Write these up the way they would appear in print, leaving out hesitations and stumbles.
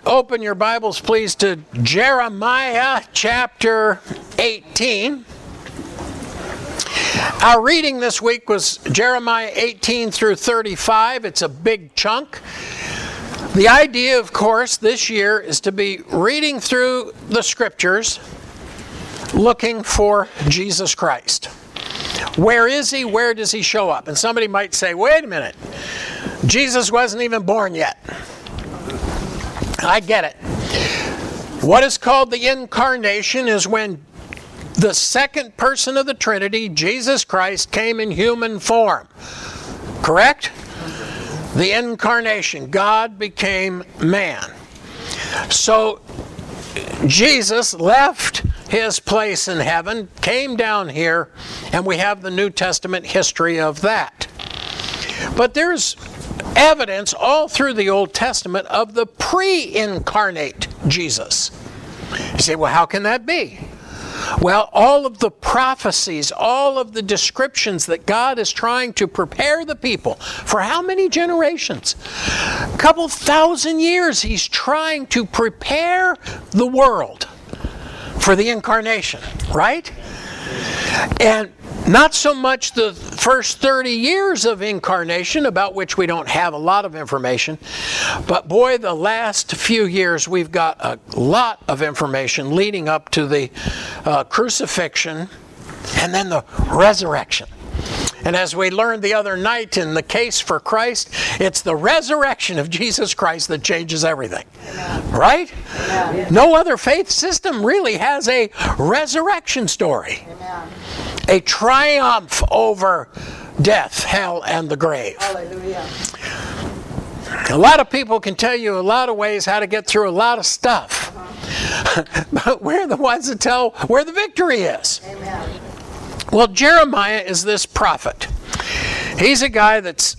open your Bibles, please, to Jeremiah chapter 18. Our reading this week was Jeremiah 18 through 35. It's a big chunk. The idea, of course, this year is to be reading through the Scriptures, looking for Jesus Christ. Where is He? Where does He show up? And somebody might say, wait a minute, Jesus wasn't even born yet. I get it. What is called the incarnation is when the second person of the Trinity, Jesus Christ, came in human form. Correct? The incarnation. God became man. So Jesus left His place in heaven, came down here, and we have the New Testament history of that. But there's evidence all through the Old Testament of the pre-incarnate Jesus. You say, well, how can that be? Well, all of the prophecies, all of the descriptions that God is trying to prepare the people for how many generations? A couple thousand years He's trying to prepare the world for the incarnation, right? And not so much the first 30 years of incarnation, about which we don't have a lot of information, but boy, the last few years we've got a lot of information leading up to the crucifixion and then the resurrection. And as we learned the other night in the case for Christ, it's the resurrection of Jesus Christ that changes everything. Amen. Right? Amen. No other faith system really has a resurrection story. Amen. A triumph over death, hell, and the grave. Hallelujah. A lot of people can tell you a lot of ways how to get through a lot of stuff. But we're the ones that tell where the victory is. Amen. Well, Jeremiah is this prophet. He's a guy that's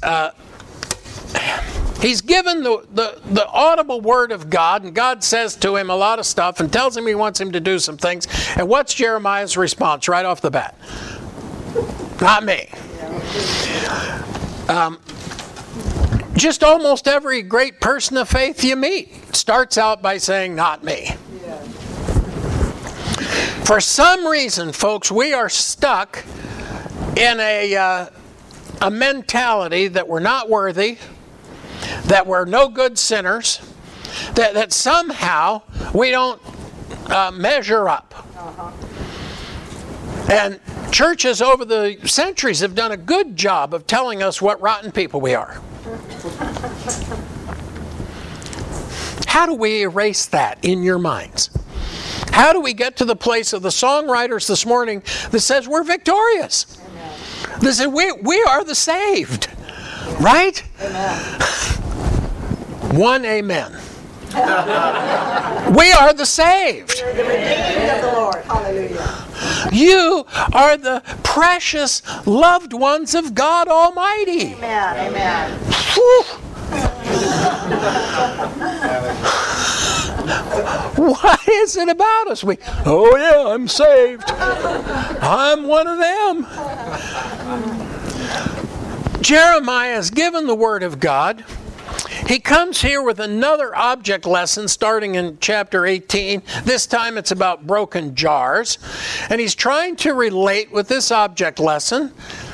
he's given the audible word of God, and God says to him a lot of stuff and tells him He wants him to do some things. And what's Jeremiah's response right off the bat? Not me. Just almost every great person of faith you meet starts out by saying, not me. For some reason, folks, we are stuck in a mentality that we're not worthy, that we're no good sinners, that somehow we don't measure up. And churches over the centuries have done a good job of telling us what rotten people we are. How do we erase that in your minds? How do we get to the place of the songwriters this morning that says we're victorious? Amen. They say we are the saved. Amen. Right? Amen. One amen. We are the saved. We are the redeemed of the Lord. Hallelujah. You are the precious loved ones of God Almighty. Amen. Amen. What is it about us? Oh yeah, I'm saved. I'm one of them. Jeremiah is given the word of God. He comes here with another object lesson starting in chapter 18. This time it's about broken jars. And he's trying to relate with this object lesson.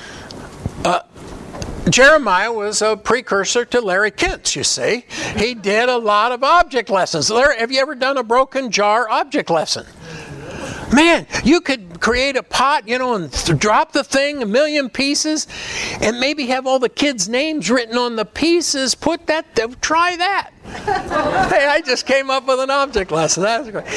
Jeremiah was a precursor to Larry Kintz, you see. He did a lot of object lessons. Larry, have you ever done a broken jar object lesson? Man, you could create a pot, and drop the thing a million pieces and maybe have all the kids' names written on the pieces. Try that. Hey, I just came up with an object lesson. That's great.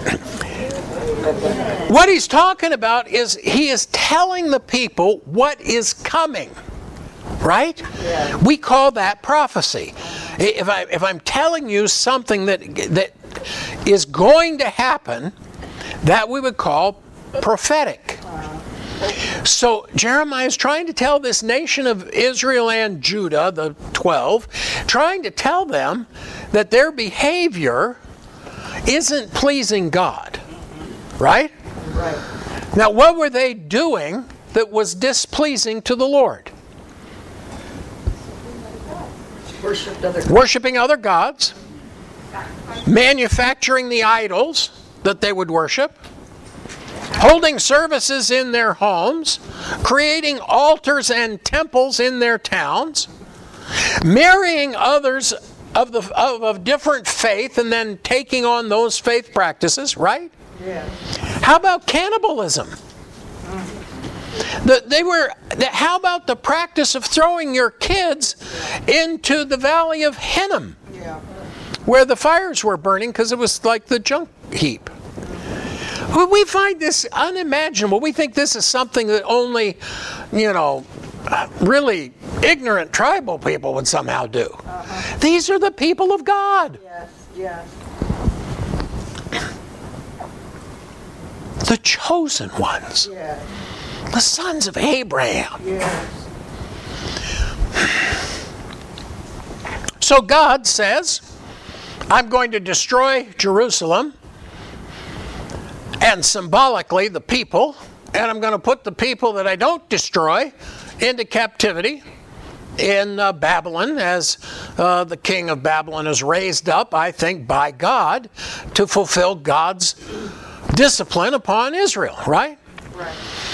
What he's talking about is he is telling the people what is coming. Right? Yeah. We call that prophecy. If I'm telling you something that is going to happen, that we would call prophetic. So Jeremiah is trying to tell this nation of Israel and Judah, the 12, trying to tell them that their behavior isn't pleasing God. Right? Right. Now, what were they doing that was displeasing to the Lord? Worshipping other gods. manufacturing the idols that they would worship, holding services in their homes, creating altars and temples in their towns, marrying others of different faith and then taking on those faith practices, right? Yeah. How about cannibalism? How about the practice of throwing your kids into the valley of Hinnom, Yeah. where the fires were burning because it was like the junk heap? We find this unimaginable. We think this is something that only, really ignorant tribal people would somehow do. These are the people of God. Yes. Yes. The chosen ones. Yes. The sons of Abraham. Yes. So God says, I'm going to destroy Jerusalem and symbolically the people, and I'm going to put the people that I don't destroy into captivity in Babylon, as the king of Babylon is raised up, I think, by God to fulfill God's discipline upon Israel, right? Right.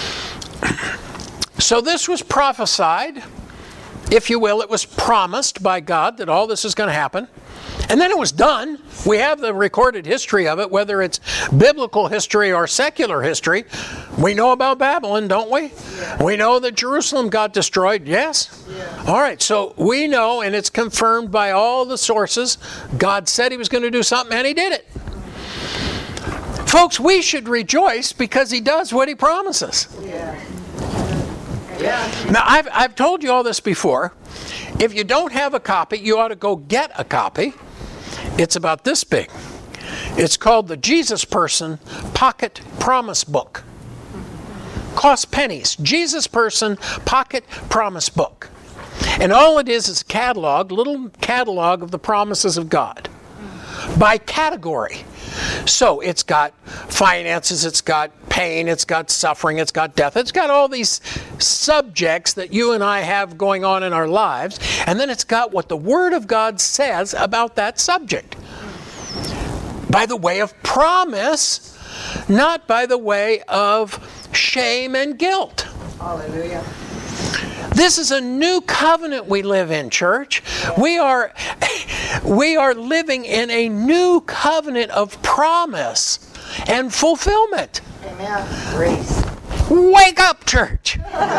So this was prophesied, if you will. It was promised by God that all this is going to happen. And then it was done. We have the recorded history of it, whether it's biblical history or secular history. We know about Babylon, don't we? Yeah. We know that Jerusalem got destroyed, yes? Yeah. All right, so we know, and it's confirmed by all the sources, God said he was going to do something, and he did it. Folks, we should rejoice because he does what he promises. Yeah. Yeah. Now, I've told you all this before. If you don't have a copy, you ought to go get a copy. It's about this big. It's called the Jesus Person Pocket Promise Book. Costs pennies. Jesus Person Pocket Promise Book. And all it is a catalog, little catalog of the promises of God by category. So it's got finances, it's got pain, it's got suffering, it's got death. It's got all these subjects that you and I have going on in our lives. And then it's got what the Word of God says about that subject. By the way of promise, not by the way of shame and guilt. Hallelujah. This is a new covenant we live in, church. We are living in a new covenant of promise and fulfillment. Amen. Grace. Wake up, church.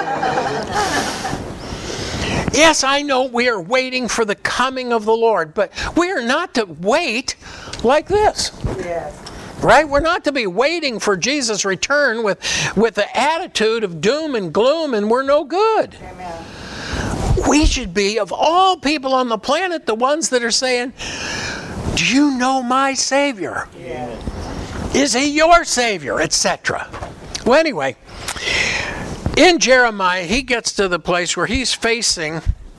Yes, I know we are waiting for the coming of the Lord, but we are not to wait like this. Yes. Right? We're not to be waiting for Jesus' return with the attitude of doom and gloom and we're no good. Amen. We should be, of all people on the planet, the ones that are saying, do you know my Savior? Yes. Is he your Savior? Etc. Well, anyway, in Jeremiah, he gets to the place where he's facing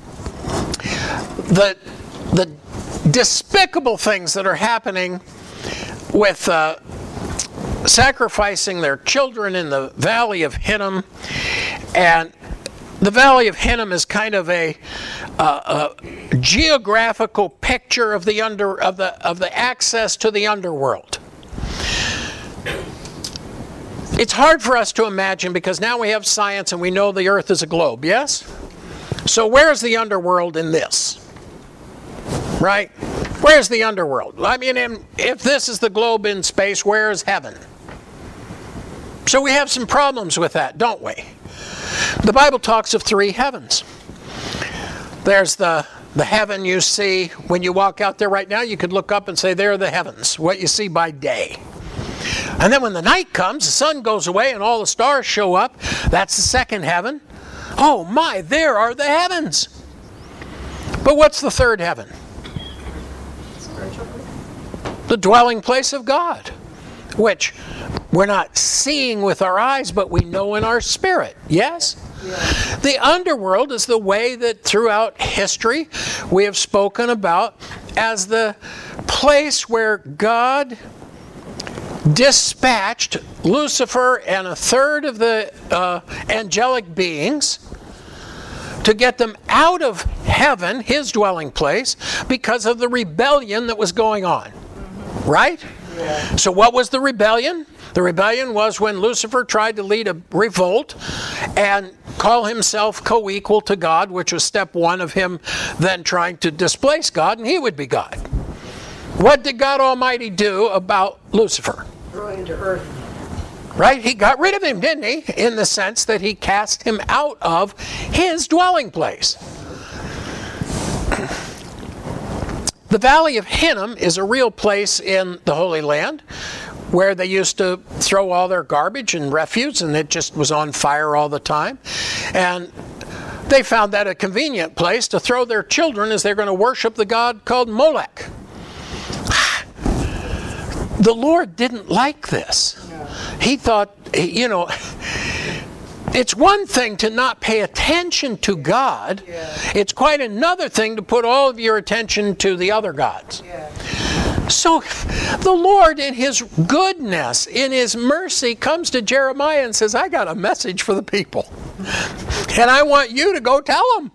the despicable things that are happening with sacrificing their children in the Valley of Hinnom. And the Valley of Hinnom is kind of a geographical picture of the access to the underworld. It's hard for us to imagine because now we have science and we know the earth is a globe, yes? So where's the underworld in this? Right? Where's the underworld? I mean, if this is the globe in space, where is heaven? So we have some problems with that, don't we? The Bible talks of three heavens. There's the heaven you see when you walk out there right now. You could look up and say, there are the heavens, what you see by day. And then when the night comes, the sun goes away and all the stars show up. That's the second heaven. Oh my, there are the heavens. But what's the third heaven? The dwelling place of God, which we're not seeing with our eyes, but we know in our spirit. Yes? Yes. The underworld is the way that throughout history we have spoken about as the place where God dispatched Lucifer and a third of the angelic beings to get them out of heaven, his dwelling place, because of the rebellion that was going on. Right? Yeah. So what was the rebellion? The rebellion was when Lucifer tried to lead a revolt and call himself co-equal to God, which was step one of him then trying to displace God, and he would be God. What did God Almighty do about Lucifer? Throw him to earth. Right? He got rid of him, didn't he? In the sense that he cast him out of his dwelling place. The Valley of Hinnom is a real place in the Holy Land where they used to throw all their garbage and refuse, and it just was on fire all the time. And they found that a convenient place to throw their children as they're going to worship the god called Molech. The Lord didn't like this. He thought, you know, it's one thing to not pay attention to God. It's quite another thing to put all of your attention to the other gods. So the Lord in his goodness, in his mercy, comes to Jeremiah and says, I got a message for the people. And I want you to go tell them.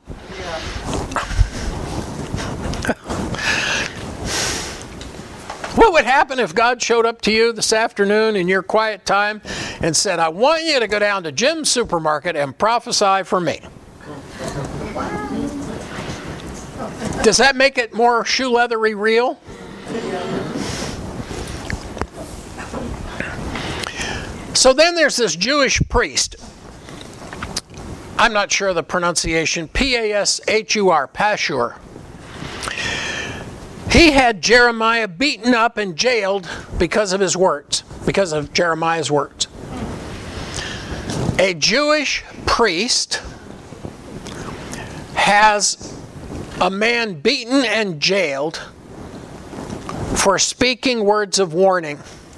What would happen if God showed up to you this afternoon in your quiet time and said, I want you to go down to Jim's supermarket and prophesy for me? Does that make it more shoe leathery real? So then there's this Jewish priest. I'm not sure of the pronunciation. P-A-S-H-U-R, Pashur. He had Jeremiah beaten up and jailed because of his words, because of Jeremiah's words. A Jewish priest has a man beaten and jailed for speaking words of warning.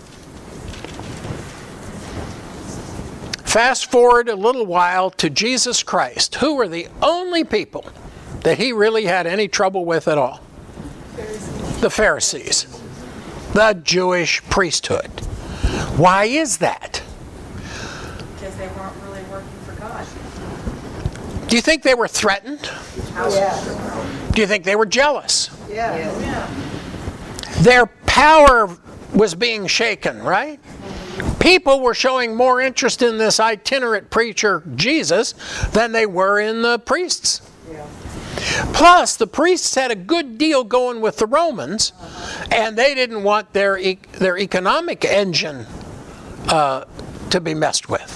Fast forward a little while to Jesus Christ, who were the only people that he really had any trouble with at all. The Pharisees, the Jewish priesthood. Why is that? Because they weren't really working for God. Do you think they were threatened? Yeah. Do you think they were jealous? Yeah. Their power was being shaken, right? People were showing more interest in this itinerant preacher, Jesus, than they were in the priests. Yeah. Plus, the priests had a good deal going with the Romans, and they didn't want their economic engine to be messed with.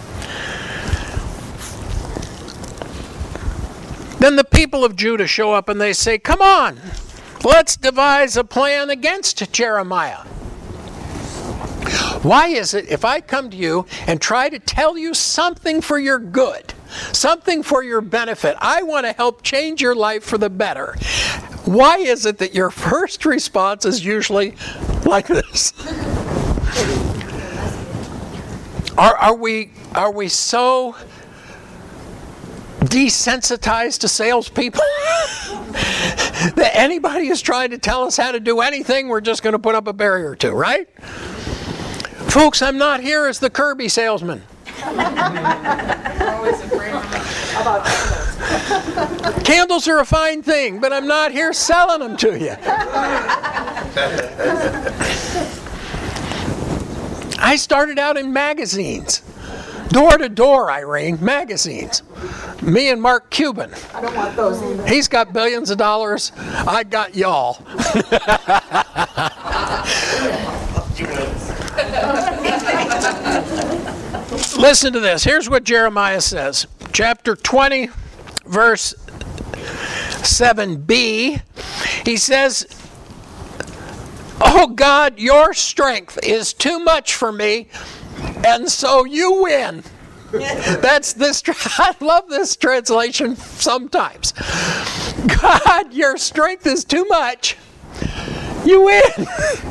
Then the people of Judah show up and they say, come on, let's devise a plan against Jeremiah. Why is it if I come to you and try to tell you something for your good, something for your benefit, I want to help change your life for the better, why is it that your first response is usually like this? Are we so desensitized to salespeople that anybody who's trying to tell us how to do anything, we're just going to put up a barrier to, right? Folks, I'm not here as the Kirby salesman. Always afraid About candles. Candles are a fine thing, but I'm not here selling them to you. I started out in magazines. Door to door, Irene, magazines. Me and Mark Cuban. I don't want those either. He's got billions of dollars. I got y'all. Listen to this. Here's what Jeremiah says. Chapter 20, verse 7b. He says, "Oh God, your strength is too much for me, and so you win." That's this. I love this translation sometimes. God, your strength is too much. You win.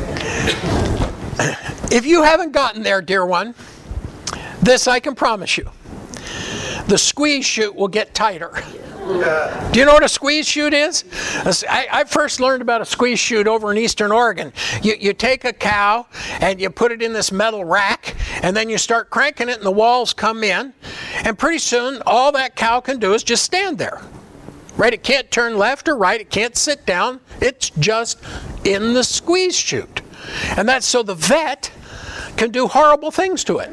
If you haven't gotten there, dear one, this I can promise you. The squeeze chute will get tighter. Do you know what a squeeze chute is? I first learned about a squeeze chute over in Eastern Oregon. You take a cow and you put it in this metal rack, and then you start cranking it and the walls come in, And pretty soon, all that cow can do is just stand there. Right? It can't turn left or right. It can't sit down. It's just in the squeeze chute. And that's so the vet can do horrible things to it.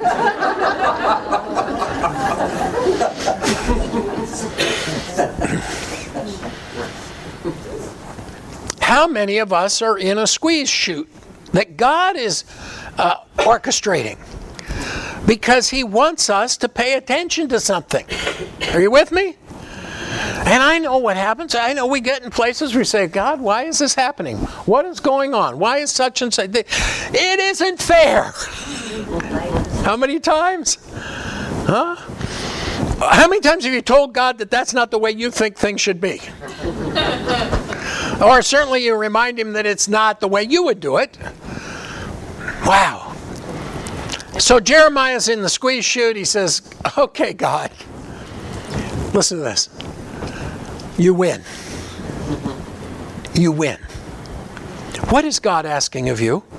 How many of us are in a squeeze chute that God is orchestrating because He wants us to pay attention to something? Are you with me? And I know what happens. I know we get in places where we say, God, why is this happening? What is going on? Why is such and such? It isn't fair. How many times? Huh? How many times have you told God that that's not the way you think things should be? Or certainly you remind Him that it's not the way you would do it. Wow. So Jeremiah's in the squeeze chute. He says, okay, God, listen to this. You win. You win. What is God asking of you?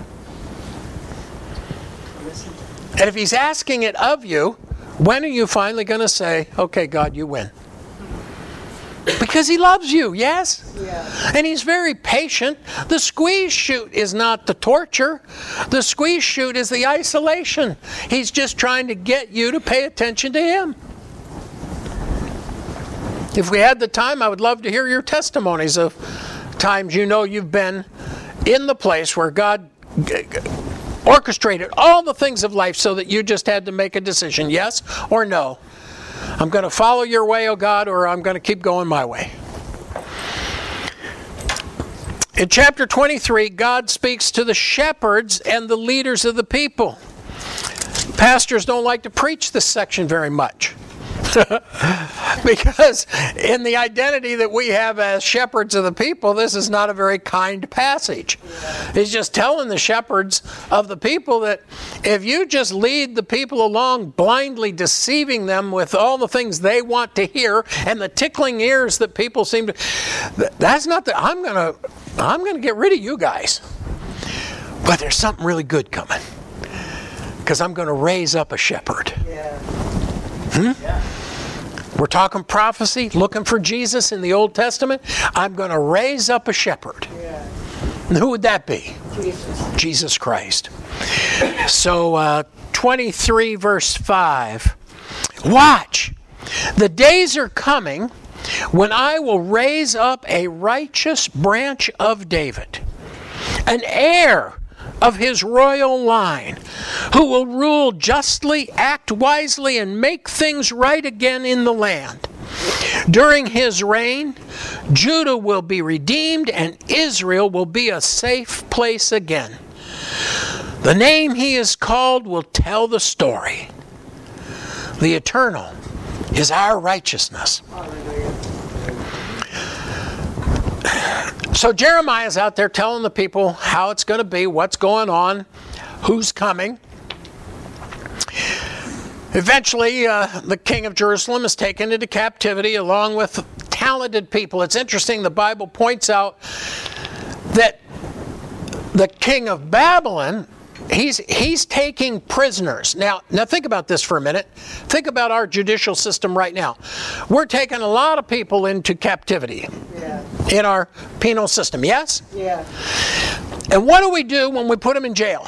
And if He's asking it of you, when are you finally going to say, okay, God, you win? Because He loves you, yes? Yeah. And He's very patient. The squeeze chute is not the torture. The squeeze chute is the isolation. He's just trying to get you to pay attention to Him. If we had the time, I would love to hear your testimonies of times you know you've been in the place where God orchestrated all the things of life so that you just had to make a decision, yes or no. I'm going to follow your way, oh God, or I'm going to keep going my way. In chapter 23, God speaks to the shepherds and the leaders of the people. Pastors don't like to preach this section very much. Because in the identity that we have as shepherds of the people, this is not a very kind passage. He's just telling the shepherds of the people that if you just lead the people along blindly deceiving them with all the things they want to hear and the tickling ears that people seem to, that's not the, I'm going to get rid of you guys. But there's something really good coming. Because I'm going to raise up a shepherd. Yeah. We're talking prophecy, looking for Jesus in the Old Testament. I'm going to raise up a shepherd. Yeah. And who would that be? Jesus Christ. So 23 verse 5. Watch, the days are coming when I will raise up a righteous branch of David, an heir of his royal line, who will rule justly, act wisely, and make things right again in the land. During his reign, Judah will be redeemed and Israel will be a safe place again. The name he is called will tell the story. The eternal is our righteousness. So Jeremiah is out there telling the people how it's going to be, what's going on, who's coming. Eventually, the king of Jerusalem is taken into captivity along with talented people. It's interesting, the Bible points out that the king of Babylon, he's taking prisoners. Now think about this for a minute. Think about our judicial system right now. We're taking a lot of people into captivity in our penal system, yes? Yeah. And what do we do when we put them in jail?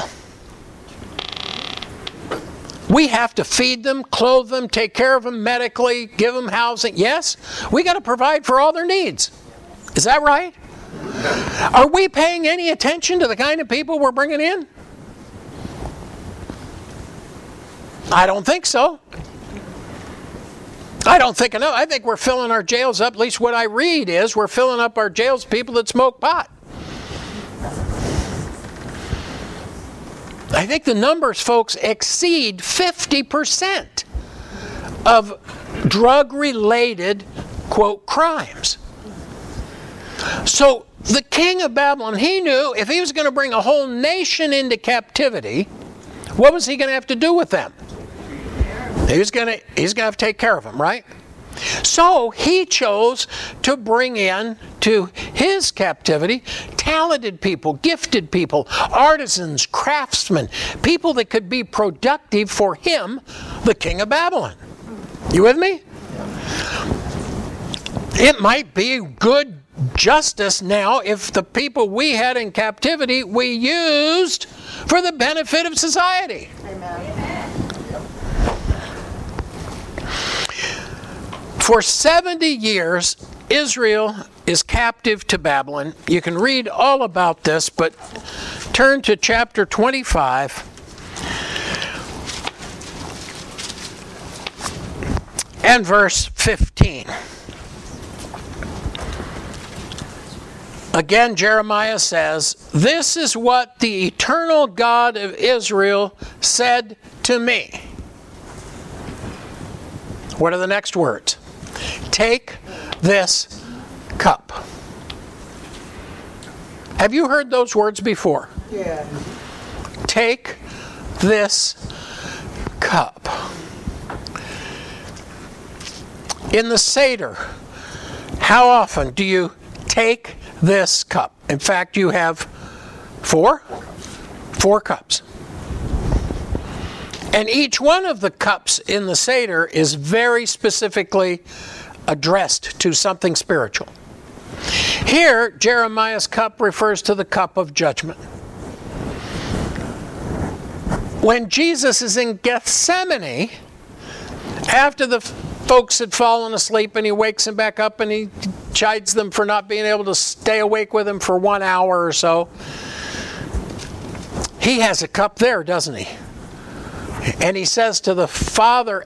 We have to feed them, clothe them, take care of them medically, give them housing. Yes? We got to provide for all their needs. Is that right? Are we paying any attention to the kind of people we're bringing in? I don't think so. I don't think enough. I think we're filling our jails up. At least what I read is we're filling up our jails with people that smoke pot. I think the numbers, folks, exceed 50% of drug-related, quote, crimes. So the king of Babylon, he knew if he was going to bring a whole nation into captivity, what was he going to have to do with them? He's going to have to take care of them, right? So he chose to bring in to his captivity talented people, gifted people, artisans, craftsmen, people that could be productive for him, the king of Babylon. You with me? It might be good justice now if the people we had in captivity we used for the benefit of society. Amen. For 70 years, Israel is captive to Babylon. You can read all about this, but turn to chapter 25. And verse 15. Again, Jeremiah says, "This is what the eternal God of Israel said to me." What are the next words? "Take this cup." Have you heard those words before? Yeah. Take this cup. In the Seder, how often do you take this cup? In fact, you have four cups. And each one of the cups in the Seder is very specifically addressed to something spiritual. Here, Jeremiah's cup refers to the cup of judgment. When Jesus is in Gethsemane, after the folks had fallen asleep and he wakes them back up and he chides them for not being able to stay awake with him for 1 hour or so, he has a cup there, doesn't he? And he says to the Father,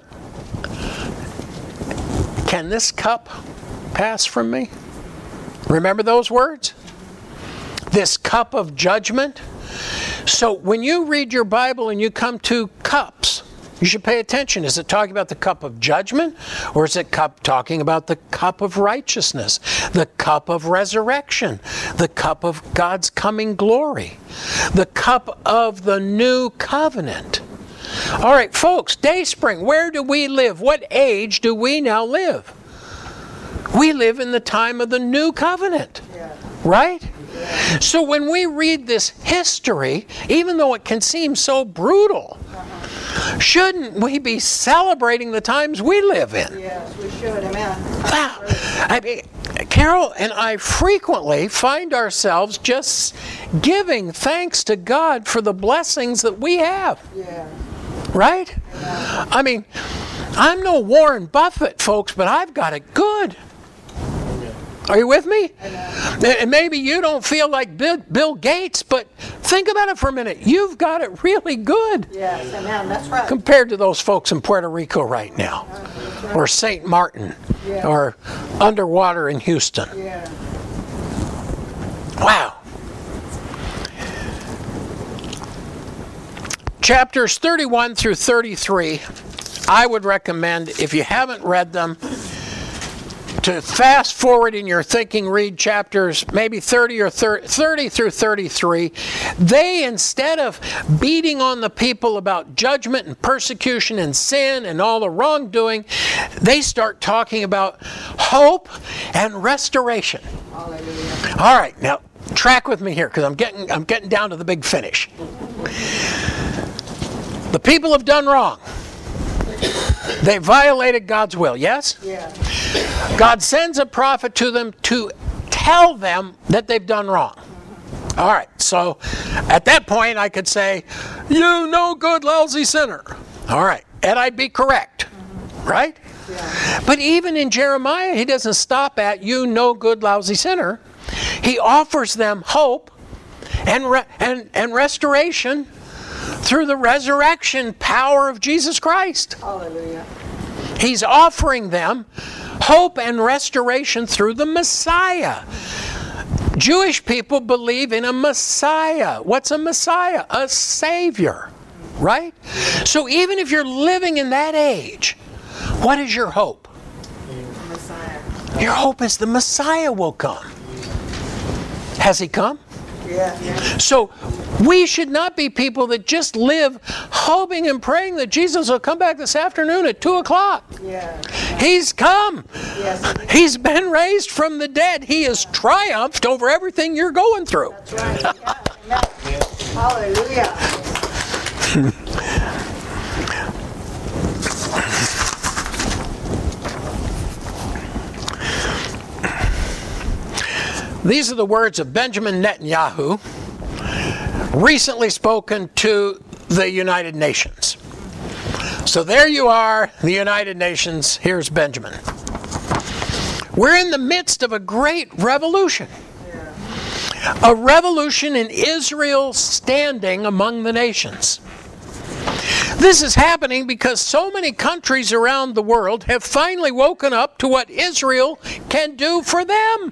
"Can this cup pass from me?" Remember those words? This cup of judgment. So when you read your Bible and you come to cups, you should pay attention. Is it talking about the cup of judgment? Or is it talking about the cup of righteousness? The cup of resurrection? The cup of God's coming glory? The cup of the new covenant? All right, folks, Dayspring, where do we live? What age do we now live? We live in the time of the new covenant, right? So when we read this history, even though it can seem so brutal, shouldn't we be celebrating the times we live in? Yes, we should. Amen. Wow. I mean, Carol and I frequently find ourselves just giving thanks to God for the blessings that we have. Yeah. Right? I mean, I'm no Warren Buffett, folks, but I've got it good. Are you with me? And maybe you don't feel like Bill Gates, but think about it for a minute. You've got it really good. Yes, amen. That's right. Compared to those folks in Puerto Rico right now, or St. Martin, or underwater in Houston. Yeah. Wow. Chapters 31 through 33, I would recommend, if you haven't read them, to fast forward in your thinking, read chapters maybe 30 through 33. They, instead of beating on the people about judgment and persecution and sin and all the wrongdoing, they start talking about hope and restoration. Hallelujah. All right, now track with me here because I'm getting down to the big finish. The people have done wrong. They violated God's will, yes? Yeah. God sends a prophet to them to tell them that they've done wrong. All right, so at that point I could say, "You no good, lousy sinner." All right, and I'd be correct, right? Yeah. But even in Jeremiah, he doesn't stop at "you no good, lousy sinner." He offers them hope and restoration through the resurrection power of Jesus Christ. Hallelujah. He's offering them hope and restoration through the Messiah. Jewish people believe in a Messiah. What's a Messiah? A Savior, right? So even if you're living in that age, what is your hope? Messiah. Your hope is the Messiah will come. Has he come? Yeah. So we should not be people that just live hoping and praying that Jesus will come back this afternoon at 2 o'clock. Yeah. He's come. Yes. He's been raised from the dead. He has triumphed over everything you're going through. That's right. Yeah. Amen. Hallelujah. These are the words of Benjamin Netanyahu, recently spoken to the United Nations. So there you are, the United Nations. Here's Benjamin. We're in the midst of a great revolution. A revolution in Israel's standing among the nations. This is happening because so many countries around the world have finally woken up to what Israel can do for them.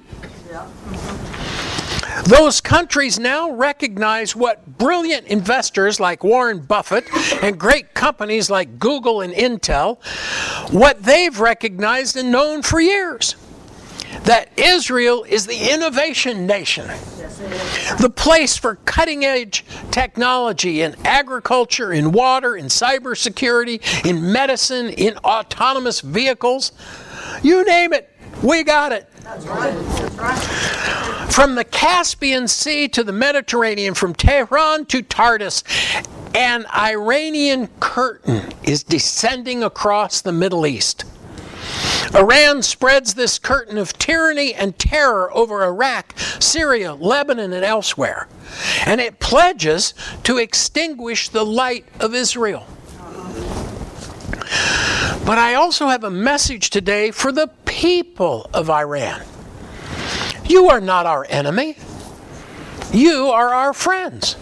Those countries now recognize what brilliant investors like Warren Buffett and great companies like Google and Intel, what they've recognized and known for years. That Israel is the innovation nation. The place for cutting-edge technology in agriculture, in water, in cybersecurity, in medicine, in autonomous vehicles. You name it, we got it. That's right. That's right. From the Caspian Sea to the Mediterranean, from Tehran to Tartus, an Iranian curtain is descending across the Middle East. Iran spreads this curtain of tyranny and terror over Iraq, Syria, Lebanon, and elsewhere. And it pledges to extinguish the light of Israel. But I also have a message today for the people of Iran. You are not our enemy. You are our friends.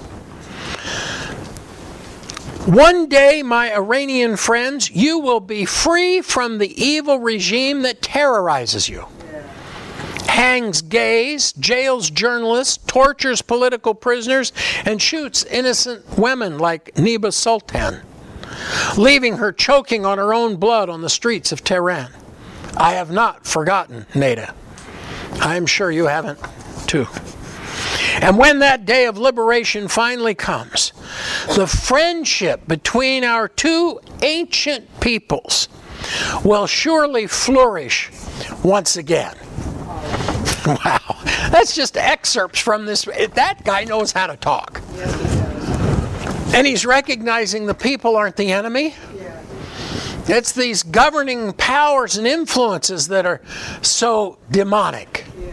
One day, my Iranian friends, you will be free from the evil regime that terrorizes you. Hangs gays, jails journalists, tortures political prisoners, and shoots innocent women like Niba Sultan, leaving her choking on her own blood on the streets of Tehran. I have not forgotten Neda. I am sure you haven't, too. And when that day of liberation finally comes, the friendship between our two ancient peoples will surely flourish once again. Wow, that's just excerpts from this. That guy knows how to talk. Yes, he does. And he's recognizing the people aren't the enemy. Yeah. It's these governing powers and influences that are so demonic. Yeah.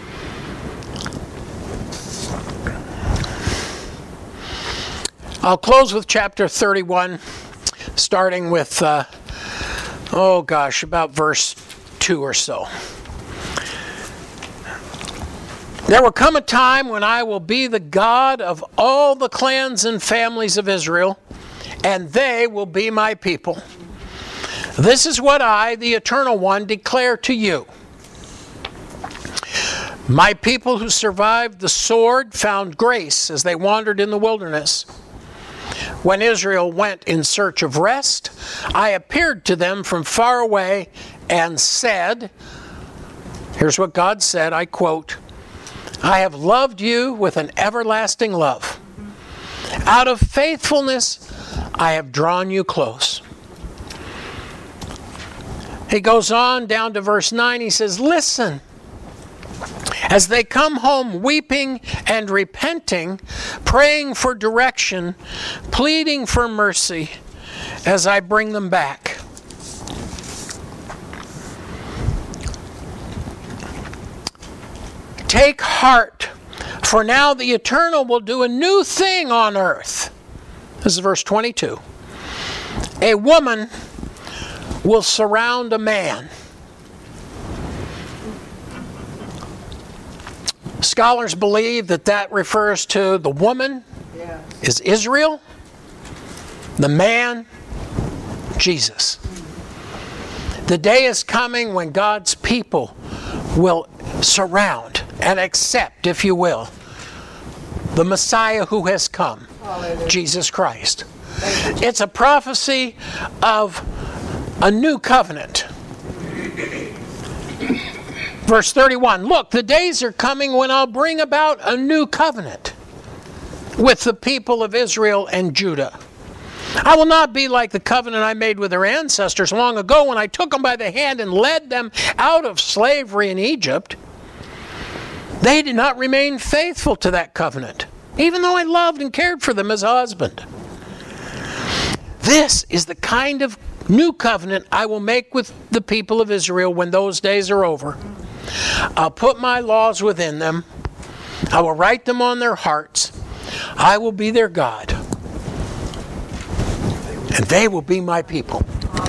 I'll close with chapter 31, starting with, about verse 2 or so. There will come a time when I will be the God of all the clans and families of Israel, and they will be my people. This is what I, the Eternal One, declare to you. My people who survived the sword found grace as they wandered in the wilderness. When Israel went in search of rest, I appeared to them from far away and said, here's what God said, I quote, I have loved you with an everlasting love. Out of faithfulness, I have drawn you close. He goes on down to verse 9, he says, listen. As they come home weeping and repenting, praying for direction, pleading for mercy, as I bring them back. Take heart, for now the Eternal will do a new thing on earth. This is verse 22. A woman will surround a man. Scholars believe that refers to the woman is Israel, the man, Jesus. The day is coming when God's people will surround and accept, if you will, the Messiah who has come, Jesus Christ. It's a prophecy of a new covenant. Verse 31, look, the days are coming when I'll bring about a new covenant with the people of Israel and Judah. I will not be like the covenant I made with their ancestors long ago when I took them by the hand and led them out of slavery in Egypt. They did not remain faithful to that covenant, even though I loved and cared for them as a husband. This is the kind of new covenant I will make with the people of Israel when those days are over. I'll put my laws within them, I will write them on their hearts. I will be their God. And they will be my people.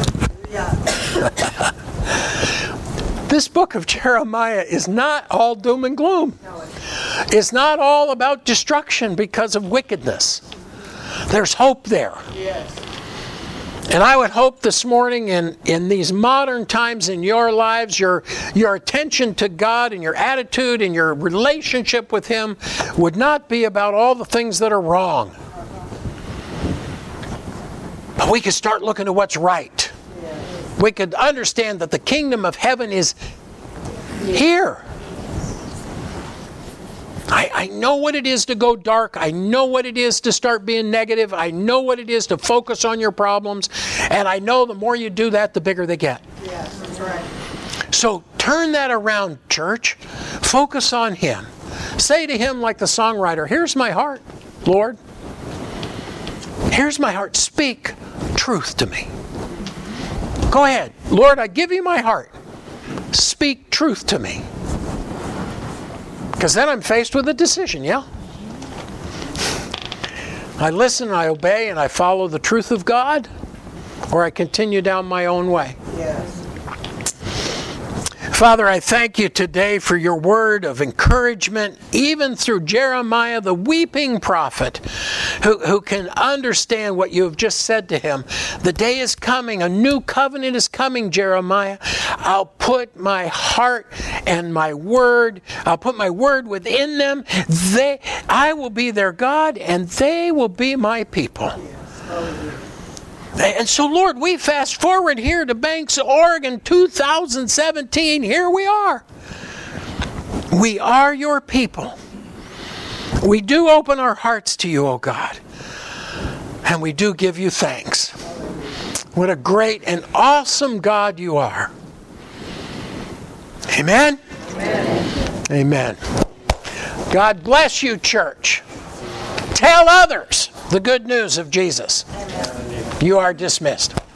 This book of Jeremiah is not all doom and gloom. It's not all about destruction because of wickedness. There's hope there. And I would hope this morning in these modern times in your lives, your attention to God and your attitude and your relationship with Him would not be about all the things that are wrong. But we could start looking at what's right. We could understand that the kingdom of heaven is here. I know what it is to go dark. I know what it is to start being negative. I know what it is to focus on your problems. And I know the more you do that, the bigger they get. Yes, that's right. So turn that around, church. Focus on Him. Say to Him like the songwriter, here's my heart, Lord. Here's my heart. Speak truth to me. Go ahead. Lord, I give you my heart. Speak truth to me. Because then I'm faced with a decision, yeah? I listen, I obey, and I follow the truth of God, or I continue down my own way. Yes. Father, I thank you today for your word of encouragement, even through Jeremiah, the weeping prophet, who can understand what you have just said to him. The day is coming, a new covenant is coming, Jeremiah. I'll put my heart and my word, I'll put my word within them. I will be their God, and they will be my people. And so, Lord, we fast forward here to Banks, Oregon, 2017. Here we are. We are your people. We do open our hearts to you, O God. And we do give you thanks. What a great and awesome God you are. Amen? Amen. Amen. God bless you, church. Tell others the good news of Jesus. You are dismissed.